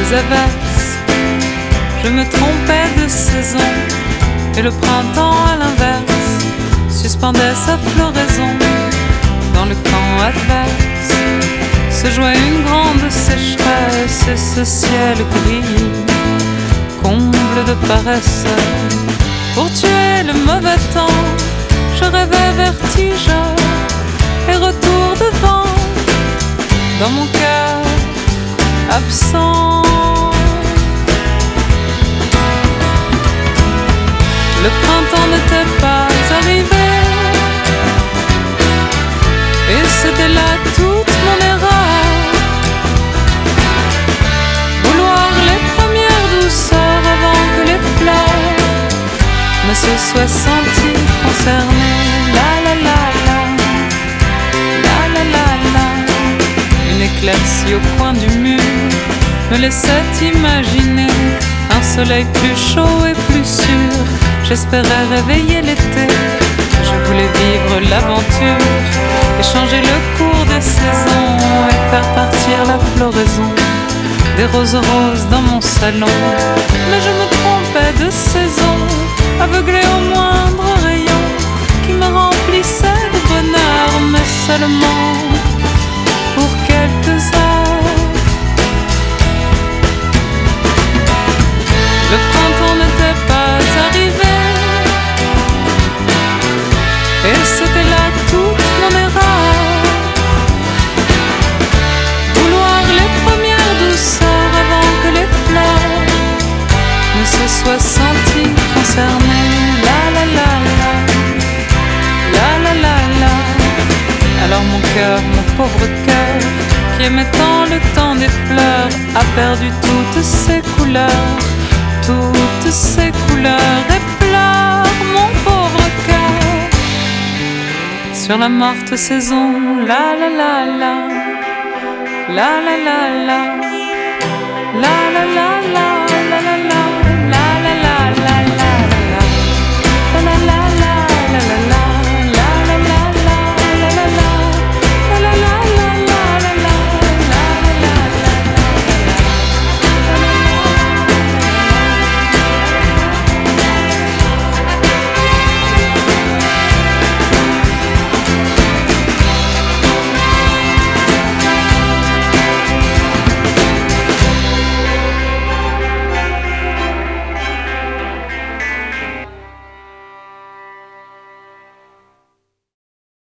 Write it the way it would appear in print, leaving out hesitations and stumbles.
des averses. Je me trompais de saison, et le printemps à l'inverse suspendait sa floraison. Dans le camp adverse se jouait une grande sécheresse, et ce ciel gris, comble de paresse. Pour tuer le mauvais temps, je rêvais vertige et retour de vent dans mon cœur absent. Le printemps n'était pas arrivé, et c'était là toute mon erreur. Vouloir les premières douceurs avant que les fleurs ne se soient senties concernées. La la la la, la la la la. Une éclaircie au coin du mur me laissait imaginer un soleil plus chaud et plus sûr. J'espérais réveiller l'été, je voulais vivre l'aventure et changer le cours des saisons et faire partir la floraison des roses roses dans mon salon. Mais je me trompais de saison, aveuglé au moindre rayon qui me remplissait de bonheur, mais seulement pour quelques heures. Le printemps n'était pas arrivé, et c'était là toute mon erreur. Vouloir les premières douceurs avant que les fleurs ne se soient senties concernées. La la la la, la la la la. Alors mon cœur, mon pauvre cœur, qui aimait tant le temps des fleurs, a perdu toutes ses couleurs, toutes ses couleurs, et pleure mon pauvre cœur sur la morte saison. La la la la, la la la la, la la la la.